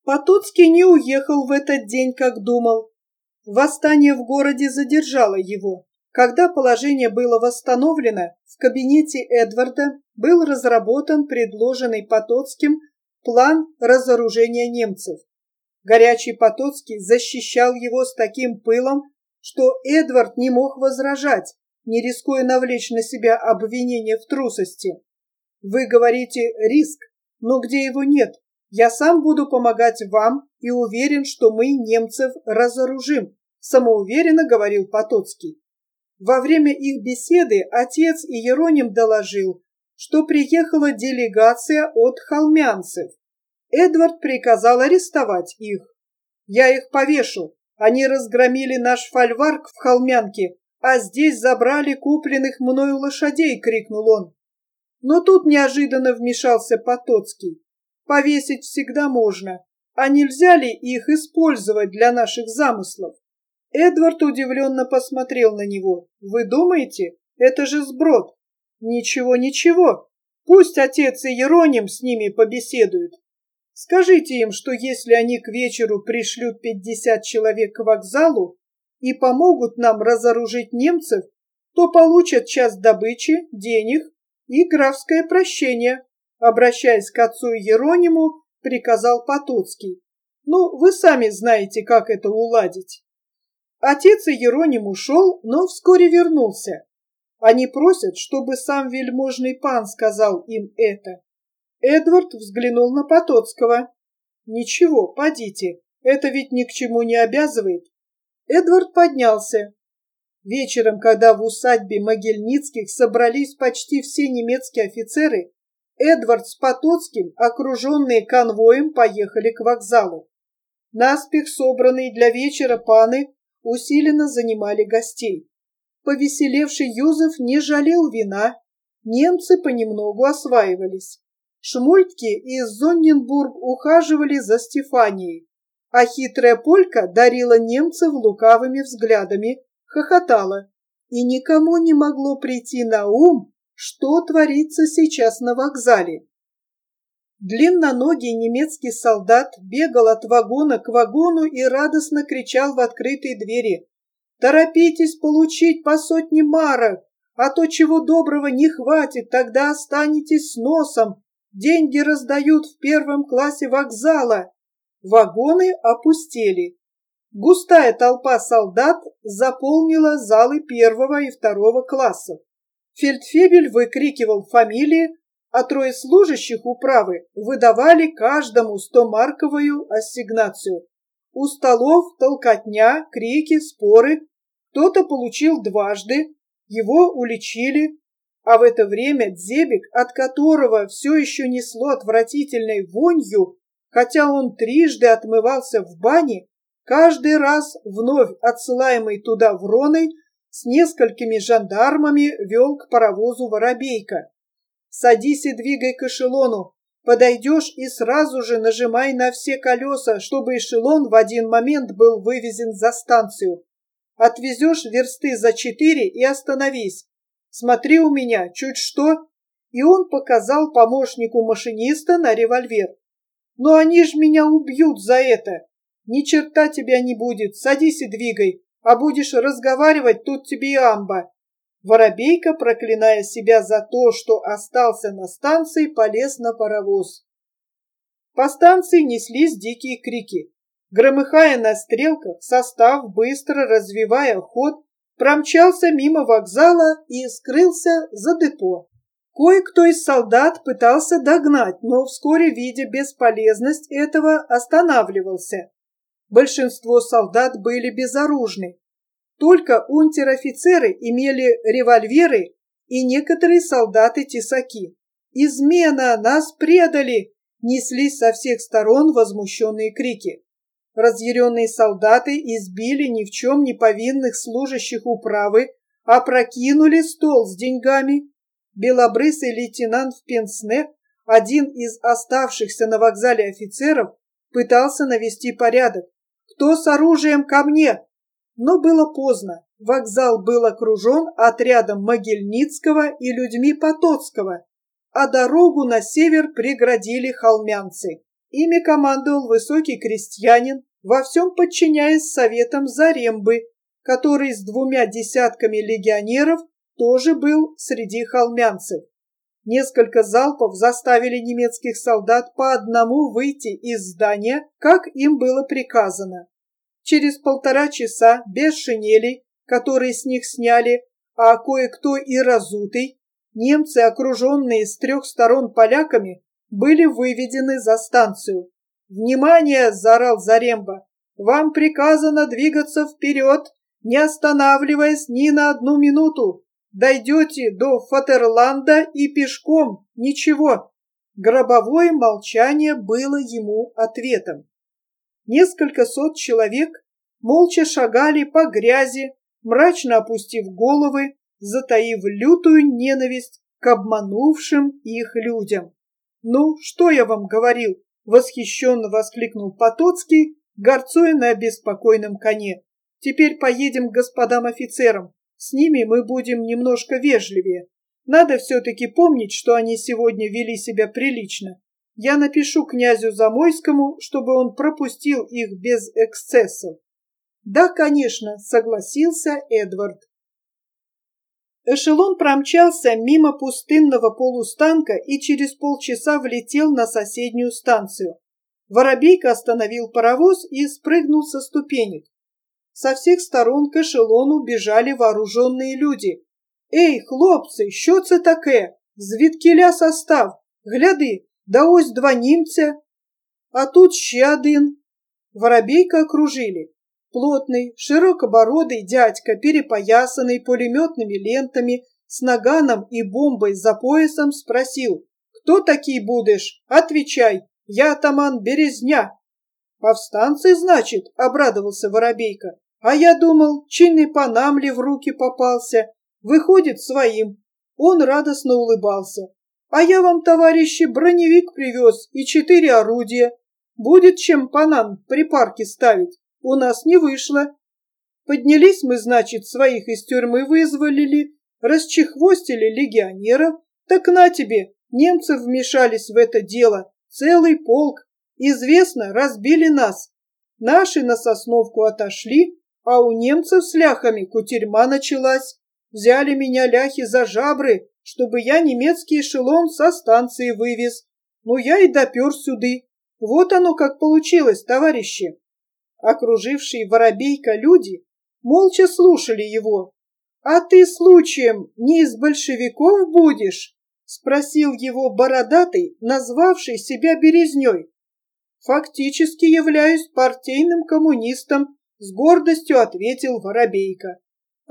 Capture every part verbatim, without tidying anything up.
Потоцкий не уехал в этот день, как думал. Восстание в городе задержало его. Когда положение было восстановлено, в кабинете Эдварда был разработан предложенный Потоцким план разоружения немцев. Горячий Потоцкий защищал его с таким пылом, что Эдвард не мог возражать, не рискуя навлечь на себя обвинение в трусости. «Вы говорите риск, но где его нет? Я сам буду помогать вам и уверен, что мы немцев разоружим», самоуверенно говорил Потоцкий. Во время их беседы отец Иероним доложил, что приехала делегация от холмянцев. Эдвард приказал арестовать их. «Я их повешу. Они разгромили наш фольварк в Холмянке, а здесь забрали купленных мною лошадей», — крикнул он. Но тут неожиданно вмешался Потоцкий. «Повесить всегда можно, а нельзя ли их использовать для наших замыслов?» Эдвард удивленно посмотрел на него. «Вы думаете? Это же сброд!» «Ничего, ничего. Пусть отец и Иероним с ними побеседуют. Скажите им, что если они к вечеру пришлют пятьдесят человек к вокзалу и помогут нам разоружить немцев, то получат часть добычи, денег и графское прощение», обращаясь к отцу Иерониму, приказал Потоцкий. «Ну, вы сами знаете, как это уладить». Отец Иероним ушел, но вскоре вернулся. Они просят, чтобы сам вельможный пан сказал им это. Эдвард взглянул на Потоцкого. «Ничего, подите, это ведь ни к чему не обязывает». Эдвард поднялся. Вечером, когда в усадьбе Могильницких собрались почти все немецкие офицеры, Эдвард с Потоцким, окруженные конвоем, поехали к вокзалу. Наспех собранные для вечера паны усиленно занимали гостей. Повеселевший Юзеф не жалел вина, немцы понемногу осваивались. Шмультки из Зонненбург ухаживали за Стефанией, а хитрая полька дарила немцев лукавыми взглядами, хохотала, и никому не могло прийти на ум, что творится сейчас на вокзале. Длинноногий немецкий солдат бегал от вагона к вагону и радостно кричал в открытые двери: «Торопитесь получить по сотне марок, а то чего доброго не хватит, тогда останетесь с носом. Деньги раздают в первом классе вокзала». Вагоны опустели. Густая толпа солдат заполнила залы первого и второго классов. Фельдфебель выкрикивал фамилии, а трое служащих управы выдавали каждому стомарковую ассигнацию. У столов толкотня, крики, споры. Кто-то получил дважды, его уличили, а в это время Дзебик, от которого все еще несло отвратительной вонью, хотя он трижды отмывался в бане, каждый раз вновь отсылаемый туда Вроной с несколькими жандармами вел к паровозу Воробейка. «Садись и двигай к эшелону. Подойдешь и сразу же нажимай на все колеса, чтобы эшелон в один момент был вывезен за станцию. Отвезешь версты за четыре и остановись. Смотри у меня, чуть что». И он показал помощнику машиниста на револьвер. «Но они ж меня убьют за это. Ни черта тебя не будет, садись и двигай, а будешь разговаривать, тут тебе и амба». Воробейка, проклиная себя за то, что остался на станции, полез на паровоз. По станции неслись дикие крики. Громыхая на стрелках, состав, быстро развивая ход, промчался мимо вокзала и скрылся за депо. Кое-кто из солдат пытался догнать, но вскоре, видя бесполезность этого, останавливался. Большинство солдат были безоружны. Только унтер-офицеры имели револьверы и некоторые солдаты тесаки. «Измена! Нас предали!» неслись со всех сторон возмущенные крики. Разъяренные солдаты избили ни в чем не повинных служащих управы, опрокинули стол с деньгами. Белобрысый лейтенант в пенсне, один из оставшихся на вокзале офицеров, пытался навести порядок. «Кто с оружием, ко мне!» Но было поздно. Вокзал был окружен отрядом Могильницкого и людьми Потоцкого, а дорогу на север преградили холмянцы. Ими командовал высокий крестьянин, во всем подчиняясь советам Зарембы, который с двумя десятками легионеров тоже был среди холмянцев. Несколько залпов заставили немецких солдат по одному выйти из здания, как им было приказано. Через полтора часа, без шинелей, которые с них сняли, а кое-кто и разутый, немцы, окруженные с трех сторон поляками, были выведены за станцию. «Внимание!» – заорал Заремба. «Вам приказано двигаться вперед, не останавливаясь ни на одну минуту. Дойдете до Фатерланда и пешком. Ничего». Гробовое молчание было ему ответом. Несколько сот человек молча шагали по грязи, мрачно опустив головы, затаив лютую ненависть к обманувшим их людям. «Ну, что я вам говорил?» — восхищенно воскликнул Потоцкий, горцуя на беспокойном коне. «Теперь поедем к господам офицерам. С ними мы будем немножко вежливее. Надо все-таки помнить, что они сегодня вели себя прилично. Я напишу князю Замойскому, чтобы он пропустил их без эксцессов». «Да, конечно», — согласился Эдвард. Эшелон промчался мимо пустынного полустанка и через полчаса влетел на соседнюю станцию. Воробейка остановил паровоз и спрыгнул со ступенек. Со всех сторон к эшелону бежали вооруженные люди. «Ей, хлопцы, що це таке? Звідкіля состав? Гляди, да ось два німця, а тут ще один». Воробейка окружили. Плотный, широкобородый дядька, перепоясанный пулеметными лентами, с наганом и бомбой за поясом, спросил: «Кто такие будешь? Отвечай, я атаман Березня». «Повстанцы, значит?» — обрадовался Воробейка. «А я думал, чинный панам ли в руки попался. Выходит, своим». Он радостно улыбался. «А я вам, товарищи, броневик привез и четыре орудия. Будет чем панам при парке ставить. У нас не вышло. Поднялись мы, значит, своих из тюрьмы вызволили, расчехвостили легионеров. Так на тебе, немцы вмешались в это дело, целый полк. Известно, разбили нас. Наши на Сосновку отошли, а у немцев с ляхами кутерьма началась. Взяли меня ляхи за жабры, чтобы я немецкий эшелон со станции вывез. Ну, я и допер сюды. Вот оно как получилось, товарищи». Окружившие Воробейка люди молча слушали его. «А ты, случаем, не из большевиков будешь?» — спросил его бородатый, назвавший себя Березней. «Фактически являюсь партийным коммунистом», — с гордостью ответил Воробейка.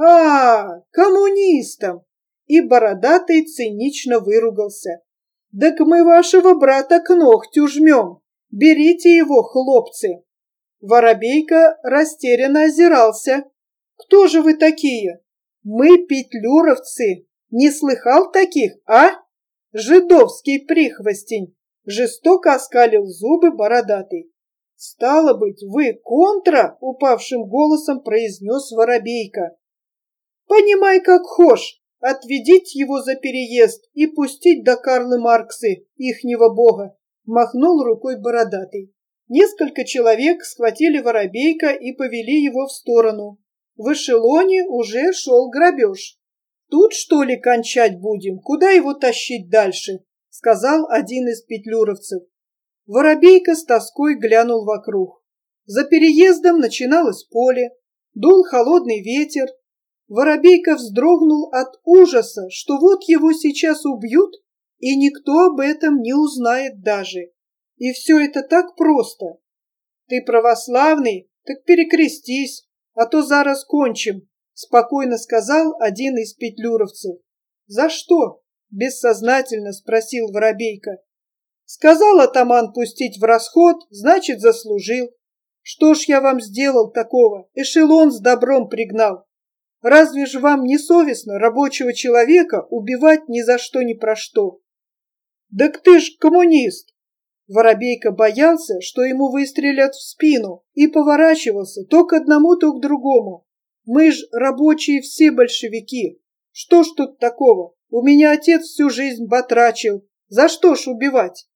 «А, коммунистом!» — и бородатый цинично выругался. «Так мы вашего брата к ногтю жмем. Берите его, хлопцы!» Воробейка растерянно озирался. «Кто же вы такие?» «Мы петлюровцы. Не слыхал таких, а?» «Жидовский прихвостень!» — жестоко оскалил зубы бородатый. «Стало быть, вы контра?» — упавшим голосом произнес Воробейка. «Понимай, как хошь, отведить его за переезд и пустить до Карлы Марксы, ихнего бога», — махнул рукой бородатый. Несколько человек схватили Воробейка и повели его в сторону. В эшелоне уже шел грабеж. «Тут, что ли, кончать будем? Куда его тащить дальше?» — сказал один из петлюровцев. Воробейка с тоской глянул вокруг. За переездом начиналось поле, дул холодный ветер. Воробейка вздрогнул от ужаса, что вот его сейчас убьют, и никто об этом не узнает даже. И все это так просто. «Ты православный? Так перекрестись, а то зараз кончим», — спокойно сказал один из петлюровцев. «За что?» — бессознательно спросил Воробейка. «Сказал атаман пустить в расход, значит, заслужил. Что ж я вам сделал такого? Эшелон с добром пригнал. Разве ж вам не совестно рабочего человека убивать ни за что ни про что?» «Так ты ж коммунист!» Воробейка боялся, что ему выстрелят в спину, и поворачивался то к одному, то к другому. «Мы ж рабочие все большевики. Что ж тут такого? У меня отец всю жизнь батрачил. За что ж убивать?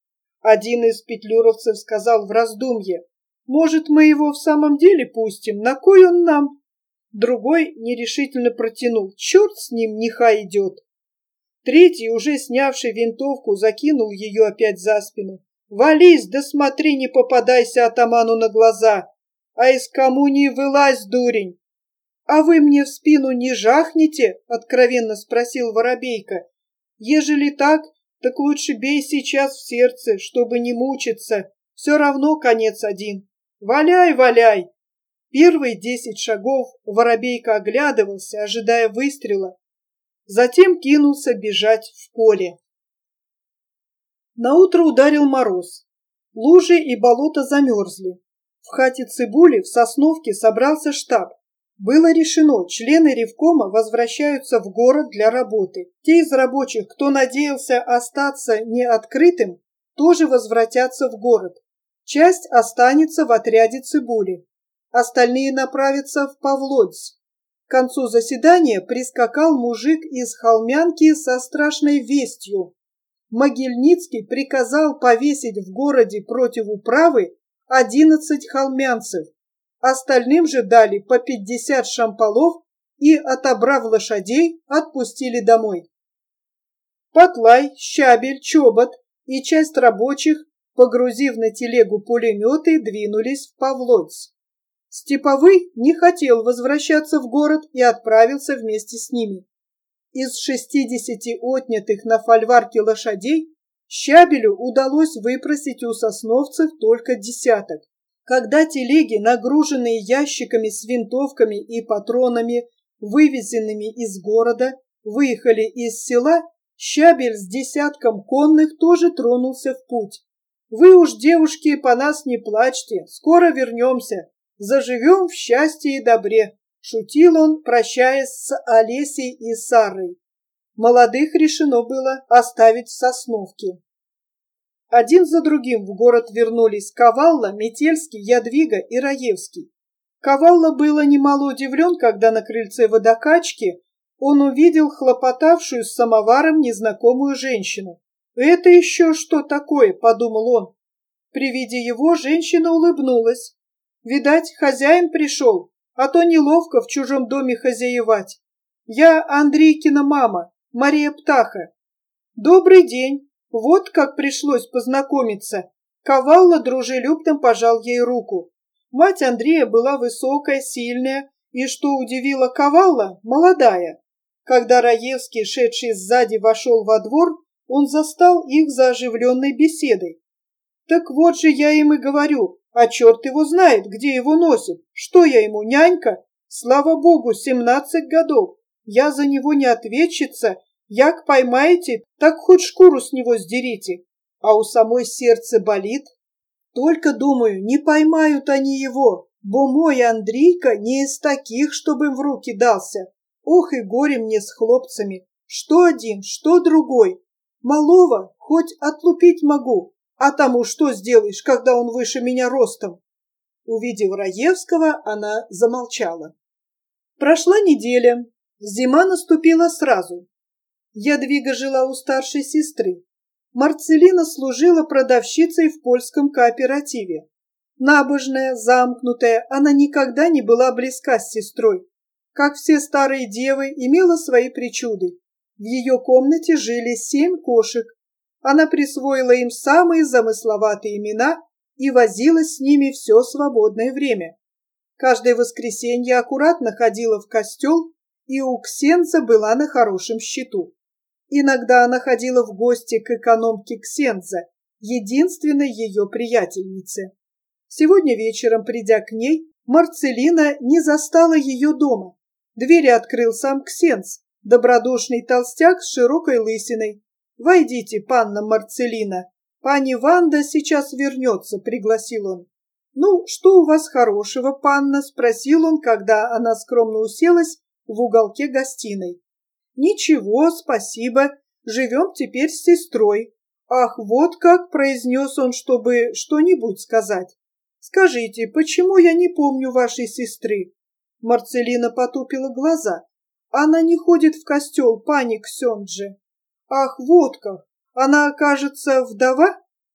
Один из петлюровцев сказал в раздумье: «Может, мы его в самом деле пустим? На кой он нам?» Другой нерешительно протянул: «Черт с ним, нехай идет». Третий, уже снявший винтовку, закинул ее опять за спину. «Вались, да смотри, не попадайся атаману на глаза, а из коммунии вылазь, дурень!» «А вы мне в спину не жахнете?» — откровенно спросил Воробейко. «Ежели так, так лучше бей сейчас в сердце, чтобы не мучиться. Все равно конец один. Валяй, валяй!» Первые десять шагов Воробейко оглядывался, ожидая выстрела. Затем кинулся бежать в поле. Наутро ударил мороз. Лужи и болота замерзли. В хате Цыбули в Сосновке собрался штаб. Было решено, члены ревкома возвращаются в город для работы. Те из рабочих, кто надеялся остаться неоткрытым, тоже возвратятся в город. Часть останется в отряде Цыбули. Остальные направятся в Павлодзь. К концу заседания прискакал мужик из Холмянки со страшной вестью. Могильницкий приказал повесить в городе против управы одиннадцать холмянцев. Остальным же дали по пятьдесят шамполов и, отобрав лошадей, отпустили домой. Потлай, Щабель, Чобот и часть рабочих, погрузив на телегу пулеметы, двинулись в Павлодзь. Степовый не хотел возвращаться в город и отправился вместе с ними. Из шестидесяти отнятых на фольварке лошадей Щабелю удалось выпросить у сосновцев только десяток. Когда телеги, нагруженные ящиками с винтовками и патронами, вывезенными из города, выехали из села, Щабель с десятком конных тоже тронулся в путь. «Вы уж, девушки, по нас не плачьте, скоро вернемся. Заживем в счастье и добре», — шутил он, прощаясь с Олесей и Сарой. Молодых решено было оставить в Сосновке. Один за другим в город вернулись Кавалла, Метельский, Ядвига и Раевский. Кавалла было немало удивлен, когда на крыльце водокачки он увидел хлопотавшую с самоваром незнакомую женщину. «Это еще что такое?» — подумал он. При виде его женщина улыбнулась. «Видать, хозяин пришел, а то неловко в чужом доме хозяевать. Я Андрейкина мама, Мария Птаха. Добрый день, вот как пришлось познакомиться». Кавалла дружелюбно пожал ей руку. Мать Андрея была высокая, сильная и, что удивило Кавалла, молодая. Когда Раевский, шедший сзади, вошел во двор, он застал их за оживленной беседой. «Так вот же я им и говорю, а черт его знает, где его носит. Что я ему, нянька? Слава богу, семнадцать годов. Я за него не ответчица. Як поймаете, так хоть шкуру с него сдерите. А у самой сердце болит. Только, думаю, не поймают они его, бо мой Андрейка не из таких, чтобы в руки дался. Ох и горе мне с хлопцами. Что один, что другой. Малого хоть отлупить могу. А тому что сделаешь, когда он выше меня ростом?» Увидев Раевского, она замолчала. Прошла неделя. Зима наступила сразу. Ядвига жила у старшей сестры. Марцелина служила продавщицей в польском кооперативе. Набожная, замкнутая, она никогда не была близка с сестрой. Как все старые девы, имела свои причуды. В ее комнате жили семь кошек. Она присвоила им самые замысловатые имена и возилась с ними все свободное время. Каждое воскресенье аккуратно ходила в костел и у Ксенца была на хорошем счету. Иногда она ходила в гости к экономке Ксенца, единственной ее приятельнице. Сегодня вечером, придя к ней, Марцелина не застала ее дома. Двери открыл сам Ксенц, добродушный толстяк с широкой лысиной. «Войдите, панна Марцелина. Пани Ванда сейчас вернется», — пригласил он. «Ну, что у вас хорошего, панна?» — спросил он, когда она скромно уселась в уголке гостиной. «Ничего, спасибо. Живем теперь с сестрой». «Ах, вот как!» — произнес он, чтобы что-нибудь сказать. «Скажите, почему я не помню вашей сестры?» Марцелина потупила глаза. «Она не ходит в костел, пани Ксендже». «Ах, вот как! Она, кажется, вдова?»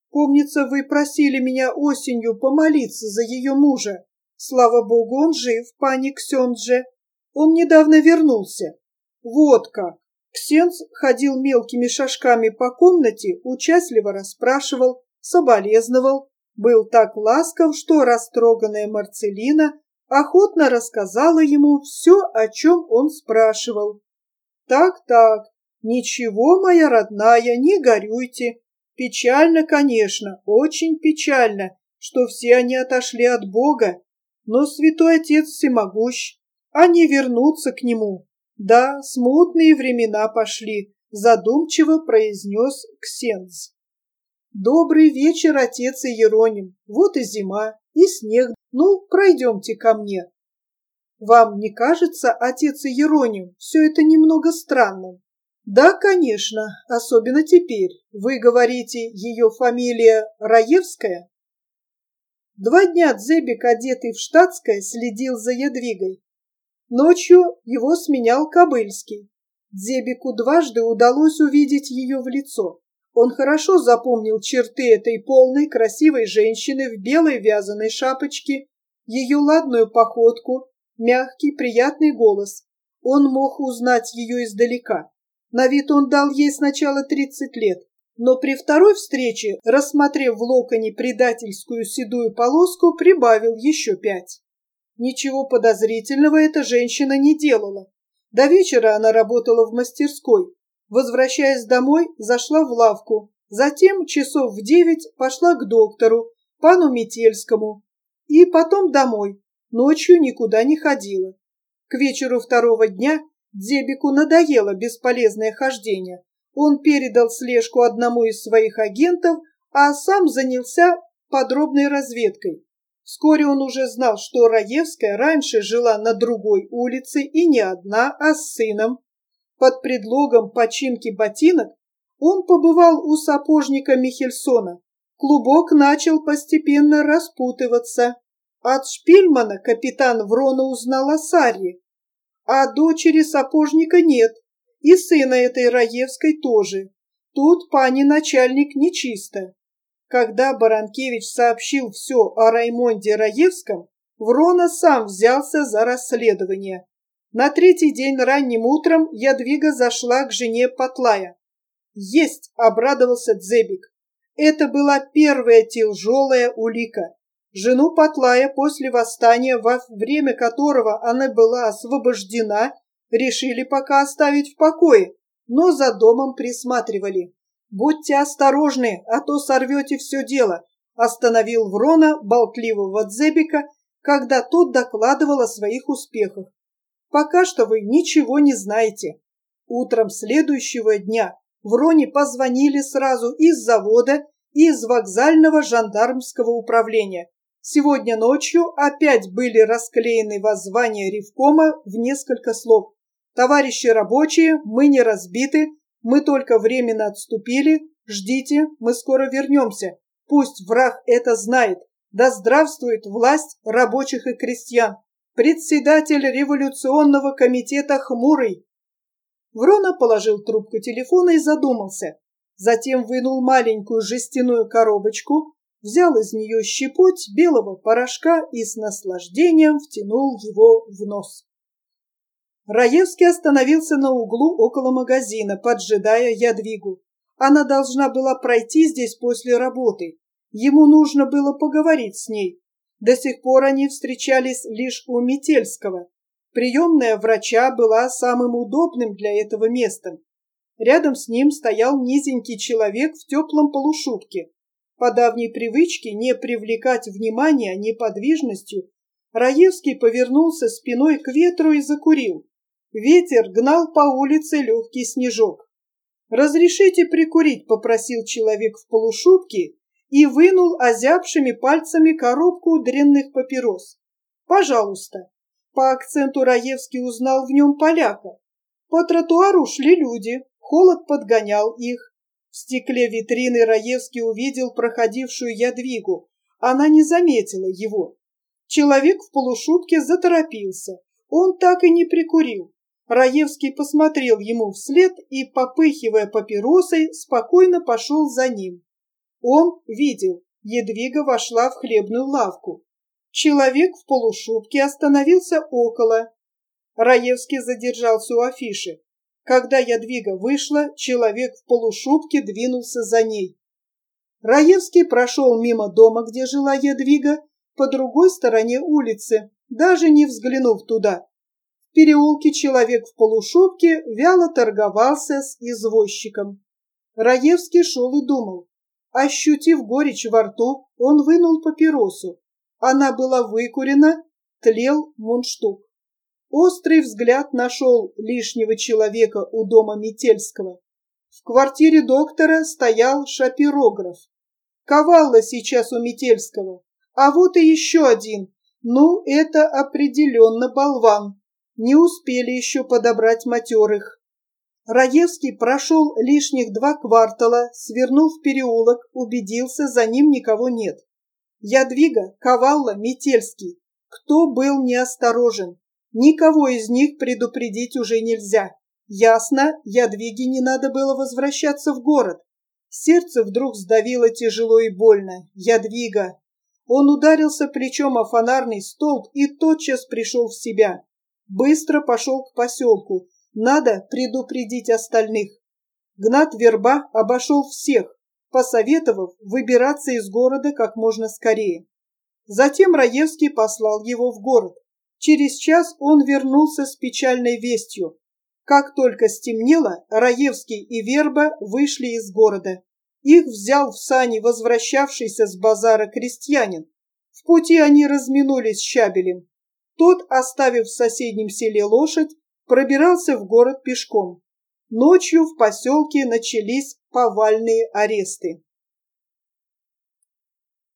Помнится, вы просили меня осенью помолиться за ее мужа. Слава богу, он жив, пани Ксендже. Он недавно вернулся. Вот как. Ксенц ходил мелкими шажками по комнате, участливо расспрашивал, соболезновал, был так ласков, что растроганная Марцелина охотно рассказала ему все, о чем он спрашивал. «Так-так, ничего, моя родная, не горюйте. Печально, конечно, очень печально, что все они отошли от Бога, но Святой Отец всемогущ, они вернутся к Нему. Да, смутные времена пошли», — задумчиво произнес Ксенц. «Добрый вечер, отец Иероним. Вот и зима, и снег. Ну, пройдемте ко мне». «Вам не кажется, отец Иероним, все это немного странным?» «Да, конечно, особенно теперь. Вы говорите, ее фамилия Раевская?» Два дня Дзебик, одетый в штатское, следил за Ядвигой. Ночью его сменял Кобыльский. Дзебику дважды удалось увидеть ее в лицо. Он хорошо запомнил черты этой полной, красивой женщины в белой вязаной шапочке, ее ладную походку, мягкий, приятный голос. Он мог узнать ее издалека. На вид он дал ей сначала тридцать лет, но при второй встрече, рассмотрев в локоне предательскую седую полоску, прибавил еще пять. Ничего подозрительного эта женщина не делала. До вечера она работала в мастерской. Возвращаясь домой, зашла в лавку. Затем часов в девять пошла к доктору, пану Метельскому. И потом домой. Ночью никуда не ходила. К вечеру второго дня Дзебику надоело бесполезное хождение. Он передал слежку одному из своих агентов, а сам занялся подробной разведкой. Вскоре он уже знал, что Раевская раньше жила на другой улице и не одна, а с сыном. Под предлогом починки ботинок он побывал у сапожника Михельсона. Клубок начал постепенно распутываться. От Шпильмана капитан Врона узнал о Сарье, а дочери сапожника нет, и сына этой Раевской тоже. Тут пани начальник нечисто. Когда Баранкевич сообщил все о Раймонде Раевском, Врона сам взялся за расследование. На третий день ранним утром Ядвига зашла к жене Потлая. «Есть!» — обрадовался Дзебик. Это была первая тяжелая улика. Жену Потлая после восстания, во время которого она была освобождена, решили пока оставить в покое, но за домом присматривали. «Будьте осторожны, а то сорвете все дело», — остановил Врона болтливого Дзебика, когда тот докладывал о своих успехах. «Пока что вы ничего не знаете». Утром следующего дня Вроне позвонили сразу из завода и из вокзального жандармского управления. Сегодня ночью опять были расклеены воззвания ревкома в несколько слов. «Товарищи рабочие, мы не разбиты, мы только временно отступили, ждите, мы скоро вернемся. Пусть враг это знает. Да здравствует власть рабочих и крестьян. Председатель революционного комитета Хмурый». Врона положил трубку телефона и задумался. Затем вынул маленькую жестяную коробочку, взял из нее щепоть белого порошка и с наслаждением втянул его в нос. Раевский остановился на углу около магазина, поджидая Ядвигу. Она должна была пройти здесь после работы. Ему нужно было поговорить с ней. До сих пор они встречались лишь у Метельского. Приемная врача была самым удобным для этого местом. Рядом с ним стоял низенький человек в теплом полушубке. По давней привычке не привлекать внимания неподвижностью, Раевский повернулся спиной к ветру и закурил. Ветер гнал по улице легкий снежок. «Разрешите прикурить?» — попросил человек в полушубке и вынул озябшими пальцами коробку дрянных папирос. «Пожалуйста». По акценту Раевский узнал в нем поляка. По тротуару шли люди, холод подгонял их. В стекле витрины Раевский увидел проходившую Ядвигу. Она не заметила его. Человек в полушубке заторопился. Он так и не прикурил. Раевский посмотрел ему вслед и, попыхивая папиросой, спокойно пошел за ним. Он видел, Едвига вошла в хлебную лавку. Человек в полушубке остановился около. Раевский задержался у афиши. Когда Ядвига вышла, человек в полушубке двинулся за ней. Раевский прошел мимо дома, где жила Ядвига, по другой стороне улицы, даже не взглянув туда. В переулке человек в полушубке вяло торговался с извозчиком. Раевский шел и думал. Ощутив горечь во рту, он вынул папиросу. Она была выкурена, тлел мундштук. Острый взгляд нашел лишнего человека у дома Метельского. В квартире доктора стоял шапирограф. Кавалла сейчас у Метельского. А вот и еще один. Ну, это определенно болван. Не успели еще подобрать матерых. Раевский прошел лишних два квартала, свернул в переулок, убедился, за ним никого нет. Ядвига, Кавалла, Метельский. Кто был неосторожен? Никого из них предупредить уже нельзя. Ясно, Ядвиге не надо было возвращаться в город. Сердце вдруг сдавило тяжело и больно. Ядвига. Он ударился плечом о фонарный столб и тотчас пришел в себя. Быстро пошел к поселку. Надо предупредить остальных. Гнат Верба обошел всех, посоветовав выбираться из города как можно скорее. Затем Раевский послал его в город. Через час он вернулся с печальной вестью. Как только стемнело, Раевский и Верба вышли из города. Их взял в сани возвращавшийся с базара крестьянин. В пути они разминулись с Щабелем. Тот, оставив в соседнем селе лошадь, пробирался в город пешком. Ночью в поселке начались повальные аресты.